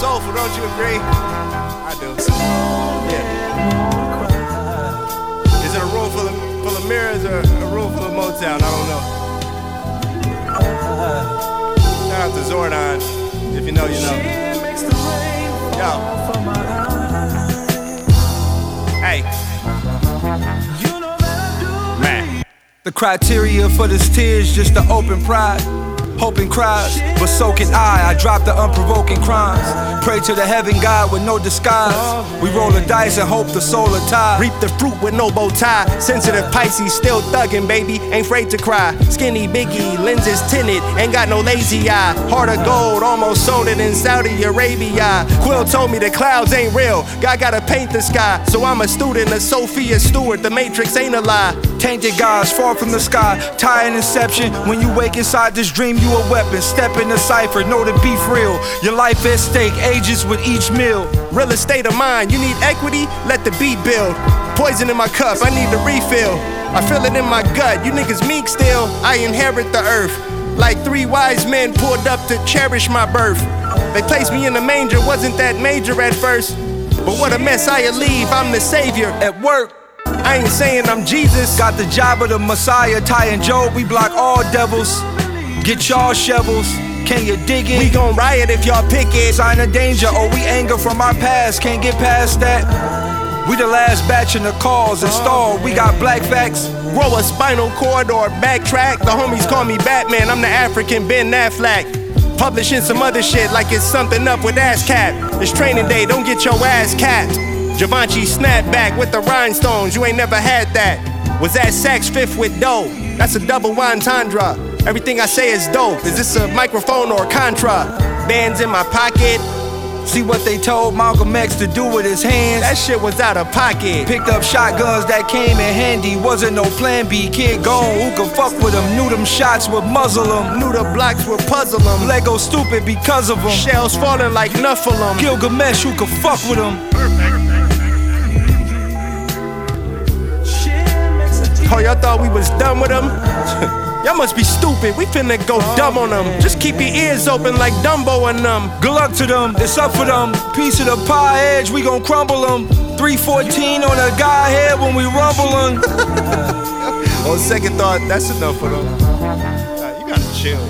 soulful, don't you agree? I do. Yeah. Is it a room full of mirrors or a room full of Motown? I don't know. Shout out to Zordon. If you know, you know. Yo. Hey. Man. The criteria for this tears just to open pride. Hoping cries, but so can I drop the unprovoking crimes. Pray to the heaven God with no disguise. We roll the dice and hope the soul will tie. Reap the fruit with no bow tie. Sensitive Pisces, still thuggin', baby. Ain't afraid to cry. Skinny Biggie, lenses tinted, ain't got no lazy eye. Heart of gold, almost sold it in Saudi Arabia. Quill told me the clouds ain't real. God gotta paint the sky. So I'm a student of Sophia Stewart. The Matrix ain't a lie. Tainted gods fall from the sky. Tie an inception. When you wake inside this dream, you a weapon. Step in the cipher, know the beef real. Your life at stake, ages with each meal. Real estate of mine, you need equity? Let the beat build. Poison in my cup, I need the refill. I feel it in my gut, you niggas meek still. I inherit the earth. Like 3 wise men pulled up to cherish my birth. They placed me in the manger, wasn't that major at first. But what a mess I leave, I'm the savior. At work, I ain't saying I'm Jesus. got the job of the Messiah. Ty and Job, we block all devils. Get y'all shovels, can you dig it? We gon' riot if y'all pick it. Sign of danger, or we anger from our past. Can't get past that. We the last batch in the cause installed. We got black facts. Grow a spinal cord or backtrack. The homies call me Batman, I'm the African Ben Affleck. Publishing some other shit like it's something up with ASCAP. It's training day, don't get your ass capped. Givenchy snapback with the rhinestones, you ain't never had that. Was that Saks Fifth with dough? That's a double entendre. Everything I say is dope. Is this a microphone or a contra? Bands in my pocket. See what they told Malcolm X to do with his hands. That shit was out of pocket. Picked up shotguns that came in handy. Wasn't no plan B, kid gone. Who could fuck with them? Knew them shots would muzzle them. Knew the blocks would puzzle them. Lego stupid because of them. Shells falling like Nephilim. Gilgamesh, who could fuck with them? Oh, y'all thought we was done with them? Y'all must be stupid, we finna go dumb on them. Just keep your ears open like Dumbo and them. Good luck to them, it's up for them. Piece of the pie edge, we gon' crumble them. 314 on a guy head when we rumble them. On second thought, that's enough for them. Nah, you gotta chill.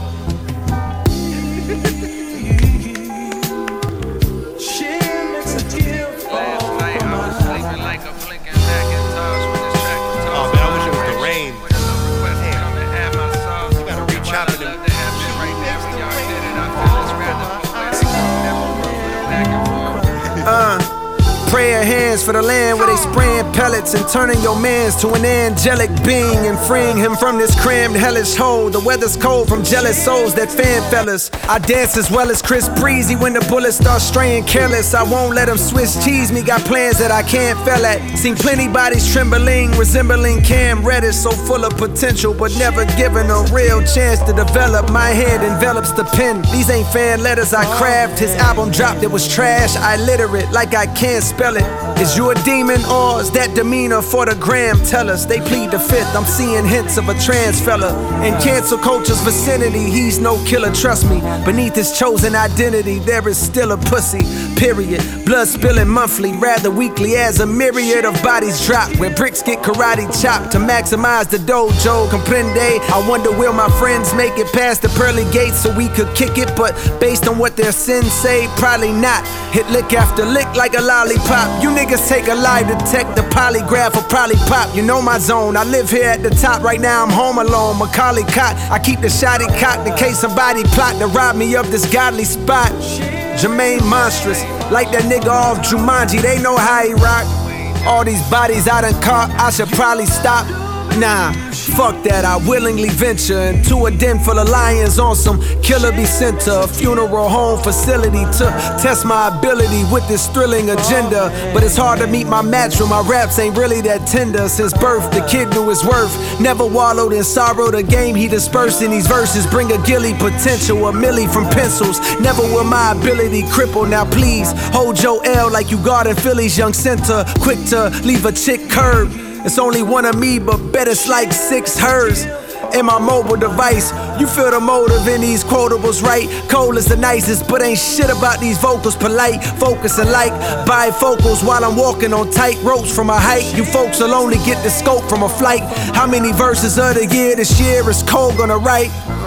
Prayer hands for the land where they spraying pellets and turning your mans to an angelic being and freeing him from this crammed hellish hole. The weather's cold from jealous souls that fan fellas. I dance as well as Chris Breezy when the bullets start straying careless. I won't let them Swiss cheese me, got plans that I can't fail at. Seen plenty bodies trembling, resembling Cam Reddish, so full of potential but never given a real chance to develop. My head envelops the pen. These ain't fan letters I craft. His album dropped, it was trash. I literate like I can't spell it. Is you a demon or is that demeanor for the gram? Tell us, they plead the fifth. I'm seeing hints of a trans fella in cancel culture's vicinity. He's no killer, trust me. Beneath his chosen identity, there is still a pussy, period. Blood spilling monthly, rather weekly, as a myriad of bodies drop. Where bricks get karate chopped to maximize the dojo. Comprende? I wonder will my friends make it past the pearly gates so we could kick it? But based on what their sins say, probably not. Hit lick after lick like a lollipop. You niggas take a lie to detect the polygraph or probably pop. You know my zone, I live here at the top. Right now I'm home alone, Macaulay Cott. I keep the shotty cocked in case somebody plot to rob me of this godly spot. Jermaine monstrous, like that nigga off Jumanji, they know how he rock. All these bodies I done caught, I should probably stop. Nah, fuck that, I willingly venture into a den full of lions on some killer be sent to a funeral home facility to test my ability with this thrilling agenda. But it's hard to meet my match when my raps ain't really that tender. Since birth, the kid knew his worth, never wallowed in sorrow. The game he dispersed in these verses bring a gilly potential, a milli from pencils. Never will my ability cripple. Now please, hold your L like you guarding Philly's young center. Quick to leave a chick curb. It's only one of me, but bet it's like 6 hers. in my mobile device. You feel the motive in these quotables, right? Cold is the nicest, but ain't shit about these vocals. Polite, focusing like bifocals while I'm walking on tight ropes from a height. You folks will only get the scope from a flight. How many verses of the year this year is Cole gonna write?